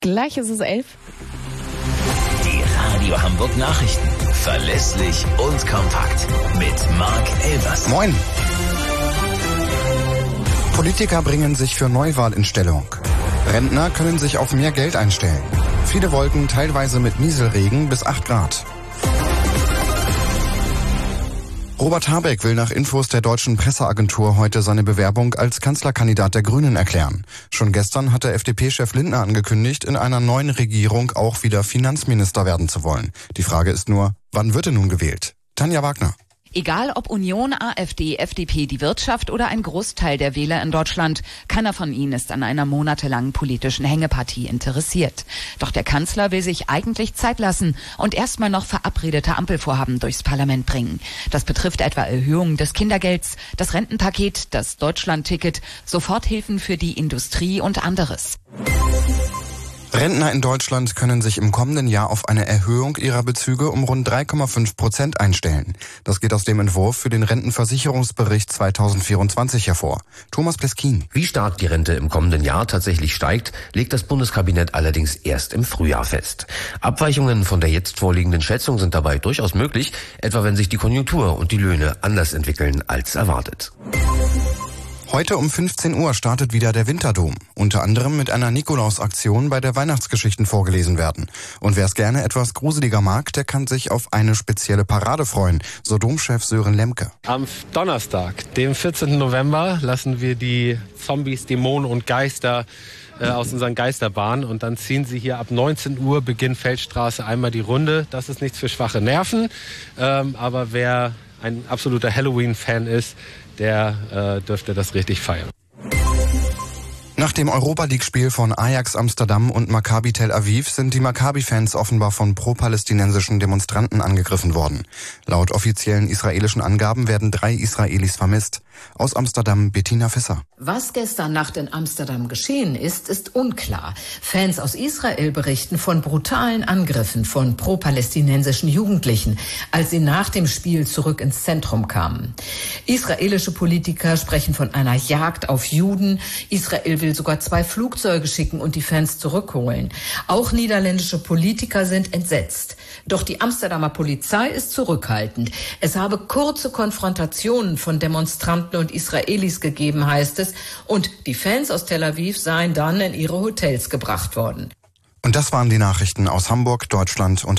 Gleich ist es 11. Die Radio Hamburg Nachrichten. Verlässlich und kompakt. Mit Marc Elvers. Moin. Politiker bringen sich für Neuwahl in Stellung. Rentner können sich auf mehr Geld einstellen. Viele Wolken, teilweise mit Nieselregen bis 8 Grad. Robert Habeck will nach Infos der deutschen Presseagentur heute seine Bewerbung als Kanzlerkandidat der Grünen erklären. Schon gestern hatte FDP-Chef Lindner angekündigt, in einer neuen Regierung auch wieder Finanzminister werden zu wollen. Die Frage ist nur, wann wird er nun gewählt? Tanja Wagner. Egal ob Union, AfD, FDP, die Wirtschaft oder ein Großteil der Wähler in Deutschland, keiner von ihnen ist an einer monatelangen politischen Hängepartie interessiert. Doch der Kanzler will sich eigentlich Zeit lassen und erstmal noch verabredete Ampelvorhaben durchs Parlament bringen. Das betrifft etwa Erhöhungen des Kindergelds, das Rentenpaket, das Deutschlandticket, Soforthilfen für die Industrie und anderes. Rentner in Deutschland können sich im kommenden Jahr auf eine Erhöhung ihrer Bezüge um rund 3,5% einstellen. Das geht aus dem Entwurf für den Rentenversicherungsbericht 2024 hervor. Thomas Pleskin. Wie stark die Rente im kommenden Jahr tatsächlich steigt, legt das Bundeskabinett allerdings erst im Frühjahr fest. Abweichungen von der jetzt vorliegenden Schätzung sind dabei durchaus möglich, etwa wenn sich die Konjunktur und die Löhne anders entwickeln als erwartet. Heute um 15 Uhr startet wieder der Winterdom. Unter anderem mit einer Nikolaus-Aktion, bei der Weihnachtsgeschichten vorgelesen werden. Und wer es gerne etwas gruseliger mag, der kann sich auf eine spezielle Parade freuen, so Domchef Sören Lemke. Am Donnerstag, dem 14. November, lassen wir die Zombies, Dämonen und Geister aus unseren Geisterbahnen. Und dann ziehen sie hier ab 19 Uhr, Beginn Feldstraße, einmal die Runde. Das ist nichts für schwache Nerven. Aber wer ein absoluter Halloween-Fan ist, der dürfte das richtig feiern. Nach dem Europa-League-Spiel von Ajax Amsterdam und Maccabi Tel Aviv sind die Maccabi-Fans offenbar von pro-palästinensischen Demonstranten angegriffen worden. Laut offiziellen israelischen Angaben werden 3 Israelis vermisst. Aus Amsterdam Bettina Visser. Was gestern Nacht in Amsterdam geschehen ist, ist unklar. Fans aus Israel berichten von brutalen Angriffen von pro-palästinensischen Jugendlichen, als sie nach dem Spiel zurück ins Zentrum kamen. Israelische Politiker sprechen von einer Jagd auf Juden. Israel will sogar 2 Flugzeuge schicken und die Fans zurückholen. Auch niederländische Politiker sind entsetzt. Doch die Amsterdamer Polizei ist zurückhaltend. Es habe kurze Konfrontationen von Demonstranten und Israelis gegeben, heißt es. Und die Fans aus Tel Aviv seien dann in ihre Hotels gebracht worden. Und das waren die Nachrichten aus Hamburg, Deutschland und